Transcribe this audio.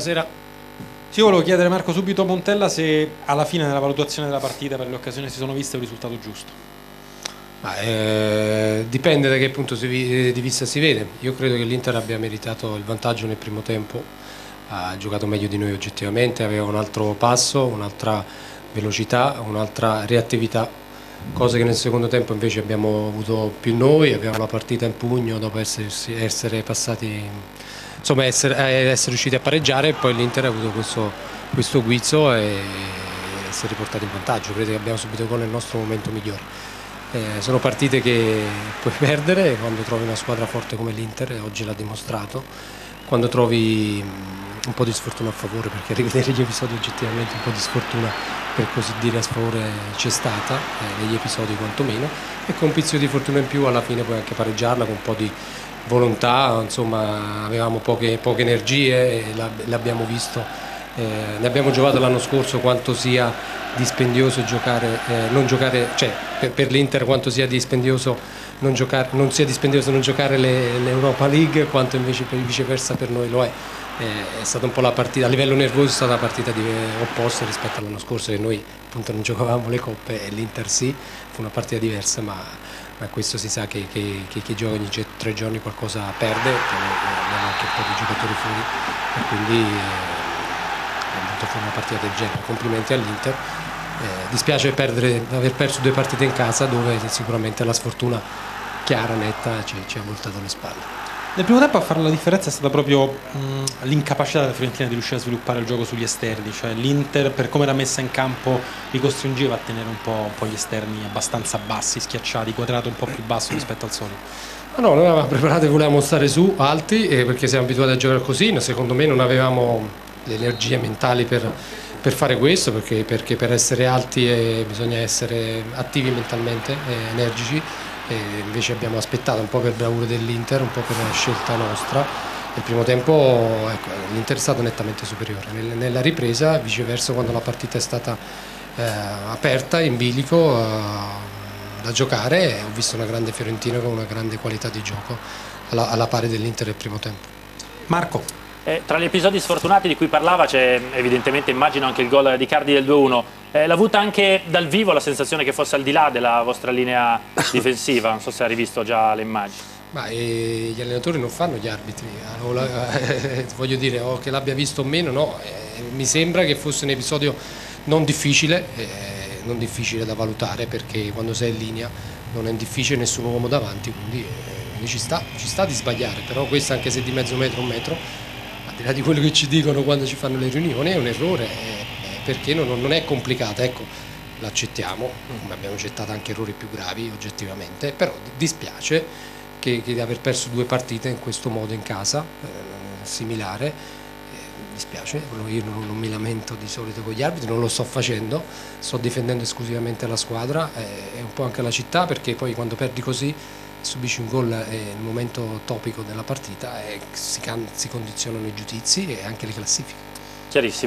Buonasera. Sì, io volevo chiedere, Marco, subito a Montella se alla fine della valutazione della partita per le occasioni si sono viste un risultato giusto. Dipende da che punto di vista si vede. Io credo che l'Inter abbia meritato il vantaggio nel primo tempo, ha giocato meglio di noi oggettivamente, aveva un altro passo, un'altra velocità, un'altra reattività, cose che nel secondo tempo invece abbiamo avuto più noi, abbiamo la partita in pugno dopo essere passati, insomma essere riusciti a pareggiare, e poi l'Inter ha avuto questo guizzo e si è riportato in vantaggio. Credo che abbiamo subito gol nel nostro momento migliore. Sono partite che puoi perdere quando trovi una squadra forte come l'Inter, e oggi l'ha dimostrato, quando trovi un po' di sfortuna a favore, perché a rivedere gli episodi oggettivamente un po' di sfortuna, per così dire, a sfavore c'è stata, negli episodi quantomeno, e con un pizzico di fortuna in più alla fine puoi anche pareggiarla con un po' di volontà. Insomma, avevamo poche energie e l'abbiamo visto. Ne abbiamo giocato l'anno scorso quanto sia dispendioso giocare, non giocare, cioè per l'Inter quanto sia dispendioso non sia dispendioso non giocare l'Europa League, quanto invece viceversa per noi lo è. È stata un po' la partita, a livello nervoso è stata una partita opposta rispetto all'anno scorso, che noi appunto non giocavamo le coppe e l'Inter sì, fu una partita diversa, ma questo si sa che chi gioca ogni 3 giorni qualcosa perde, abbiamo anche un po' di giocatori fuori, e quindi fu una partita del genere. Complimenti all'Inter. Dispiace aver perso 2 partite in casa, dove sicuramente la sfortuna chiara, netta, ci ha voltato le spalle. Nel primo tempo a fare la differenza è stata proprio l'incapacità della Fiorentina di riuscire a sviluppare il gioco sugli esterni, cioè l'Inter, per come era messa in campo, li costringeva a tenere un po' gli esterni abbastanza bassi, schiacciati, quadrato un po' più basso rispetto al solito. No, noi avevamo preparato e volevamo stare su alti, perché siamo abituati a giocare così. Secondo me non avevamo le energie mentali per fare questo, perché per essere alti bisogna essere attivi mentalmente, energici, e invece abbiamo aspettato un po' per bravura dell'Inter, un po' per scelta nostra. Nel primo tempo l'Inter è stato nettamente superiore, nella ripresa viceversa, quando la partita è stata aperta, in bilico, da giocare, ho visto una grande Fiorentina con una grande qualità di gioco alla pari dell'Inter nel primo tempo. Marco. Tra gli episodi sfortunati di cui parlava c'è evidentemente, immagino, anche il gol di Cardi del 2-1. L'ha avuta anche dal vivo la sensazione che fosse al di là della vostra linea difensiva? Non so se ha rivisto già le immagini. Gli allenatori non fanno gli arbitri, voglio dire, o che l'abbia visto o meno, no. Mi sembra che fosse un episodio non difficile da valutare, perché quando sei in linea non è difficile, nessun uomo davanti, quindi ci sta di sbagliare, però questo, anche se di mezzo metro, un metro, al di là di quello che ci dicono quando ci fanno le riunioni, è un errore, perché non è complicata, ecco, l'accettiamo, come abbiamo accettato anche errori più gravi oggettivamente, però dispiace che aver perso 2 partite in questo modo in casa, similare, dispiace. Io non mi lamento di solito con gli arbitri, non lo sto facendo, sto difendendo esclusivamente la squadra e un po' anche la città, perché poi quando perdi così, subisci un gol nel momento topico della partita, e si condizionano i giudizi e anche le classifiche. Chiarissimo.